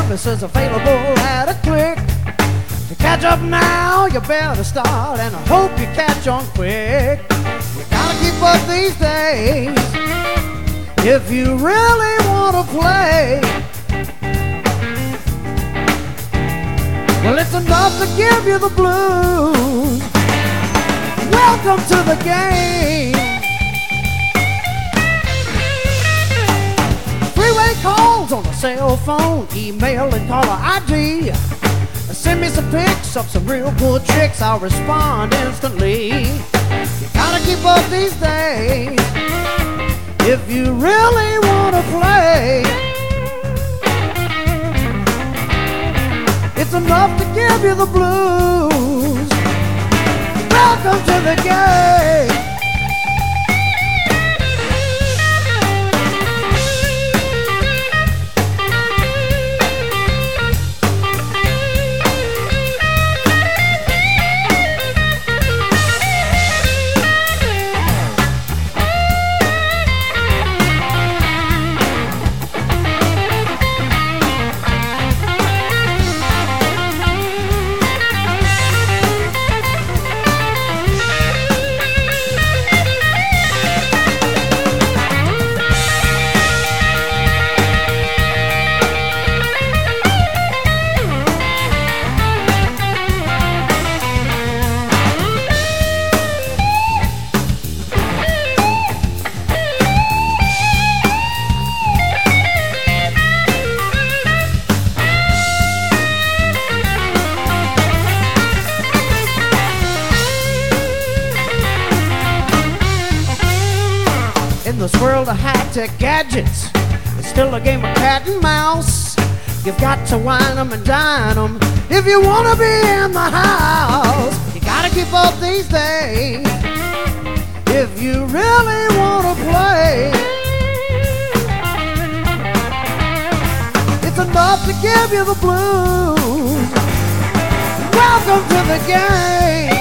services available at a click. To catch up now, you better start, and I hope you catch on quick. You gotta keep up these days if you really wanna play. Well, it's enough to give you the blues. Welcome to the game. Three-way calls on the cell phone, email and caller ID. Send me some pics of some real cool tricks, I'll respond instantly. You gotta keep up these days if you really wanna play. It's enough to give you the blues. Welcome to the game. In this world of high-tech gadgets, it's still a game of cat and mouse. You've got to wine them and dine them if you want to be in the house. You gotta keep up these days if you really want to play. It's enough to give you the blues. Welcome to the game.